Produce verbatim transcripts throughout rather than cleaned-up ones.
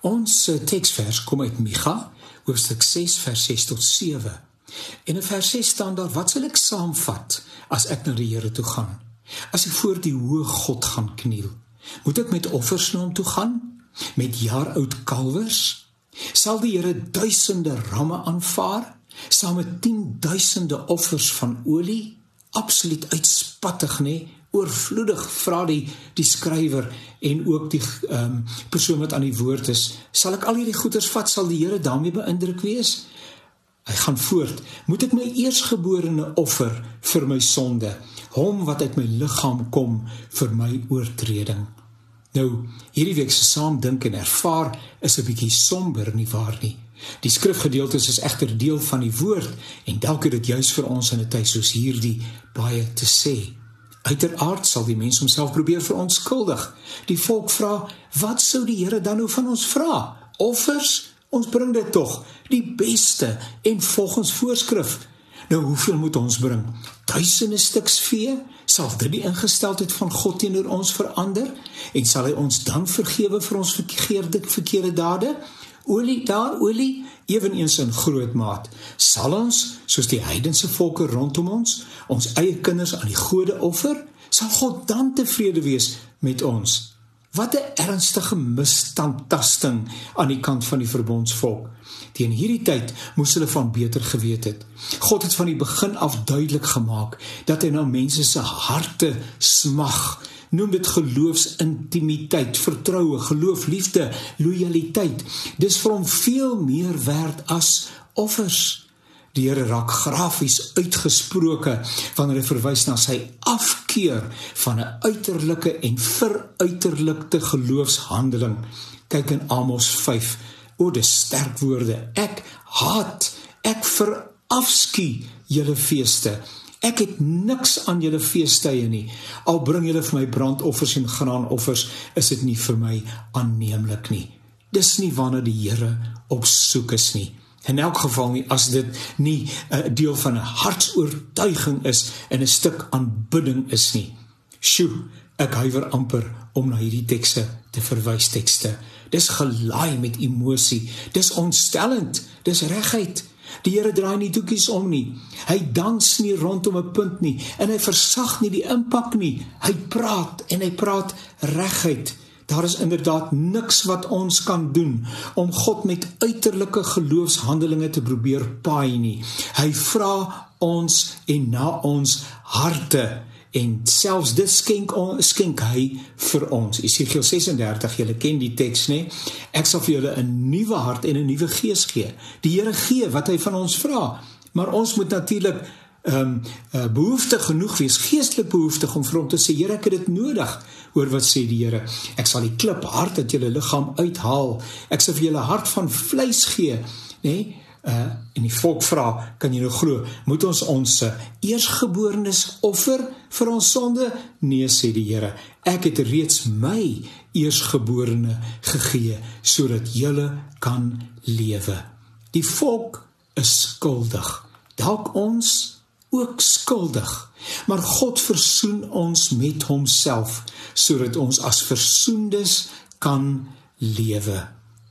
Ons uh, teksvers kom uit Micha, hoofstuk ses, vers ses tot sewe. En in vers ses staan daar, wat sal ek saamvat as ek na die Here toe gaan? As ek voor die hoë God gaan kniel, moet ek met offers na hom toe gaan? Met jaar oud kalwers? Sal die Here duisende ramme aanvaar, saam met tienduisende offers van olie? Absoluut uitspattig, nee, oorvloedig, vra die, die skrywer en ook die um, persoon wat aan die woord is. Sal ek al hierdie goeders vat, sal die Here daarmee beïndruk wees? Hy gaan voort, moet ek my eersgeborene offer vir my sonde, hom wat uit my liggaam kom vir my oortreding. Nou, hierdie week se saamdink en ervaar is 'n bietjie somber, nie waar nie? Die skrifgedeeltes is egter deel van die woord en dalk het dit juis vir ons in 'n tyd soos hierdie baie te sê. Uiteraard sal die mens homself probeer verontskuldig. Die volk vra, wat sou die Here dan nou van ons vra? Offers? Ons bring dit tog, die beste en volgens voorskrif. Nou, hoeveel moet ons bring? Duisende stuks vee? Sal dit die ingesteldheid van God teenoor ons verander? En sal hy ons dan vergewe vir ons verkeerde, verkeerde dade? Olie daar, olie, eweneens in groot maat. Sal ons, soos die heidense volke rondom ons, ons eie kinders aan die gode offer? Sal God dan tevrede wees met ons? Wat 'n ernstige misstandtasting aan die kant van die verbondsvolk. Teen hierdie tyd moes hulle van beter geweet het. God het van die begin af duidelik gemaak dat hy na mense se harte smag. Noem dit geloofsintimiteit, vertroue, geloof, liefde, loyaliteit. Dis vir hom veel meer werd as offers. Die Here raak grafies uitgesproke wanneer hy verwys na sy afkeer van 'n uiterlike en veruiterlikte geloofshandeling. Kyk in Amos vyf. O, dis sterk woorde. Ek haat, ek verafskie julle feeste. Ek het niks aan julle feestuie nie. Al bring julle vir my brandoffers en graanoffers, is dit nie vir my aanneemlik nie. Dis nie waarna die Here op soek is nie. In elk geval nie, as dit nie 'n deel van 'n hartsoortuiging is en 'n stuk aanbidding is nie. Sjoe, ek huiwer amper om na hierdie tekste te verwys tekste. Dis gelaai met emosie, dis ontstellend, dis reguit. Die Here draai nie doekies om nie. Hy dans nie rondom 'n punt nie en hy versag nie die impak nie. Hy praat en hy praat reguit. Daar is inderdaad niks wat ons kan doen om God met uiterlike geloofshandelinge te probeer paai nie. Hy vra ons en na ons harte en selfs dit skenk, skenk hy vir ons. Esegiel ses en dertig, julle ken die teks, nee? Ek sal vir julle 'n nuwe hart en 'n nuwe gees gee. Die Here gee wat hy van ons vra, maar ons moet natuurlik um, uh, behoeftig genoeg wees, geestelik behoeftig om vir hom te sê, Here, ek het dit nodig. Hoor wat sê die Here, ek sal die klip hart uit julle liggaam uithaal, ek sal vir julle hart van vleis gee, nee? Uh, en die volk vra, kan jy nou glo, moet ons ons uh, eersgeborenes offer vir ons sonde? Nee, sê die Here, ek het reeds my eersgeborene gegee, sodat julle kan lewe. Die volk is skuldig, dalk ons ook skuldig, maar God versoen ons met homself, sodat ons as versoendes kan lewe.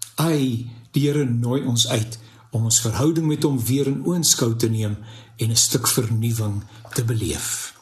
Ai, die Here nooi ons uit, om ons verhouding met hom weer in oënskou te neem en 'n stuk vernuwing te beleef.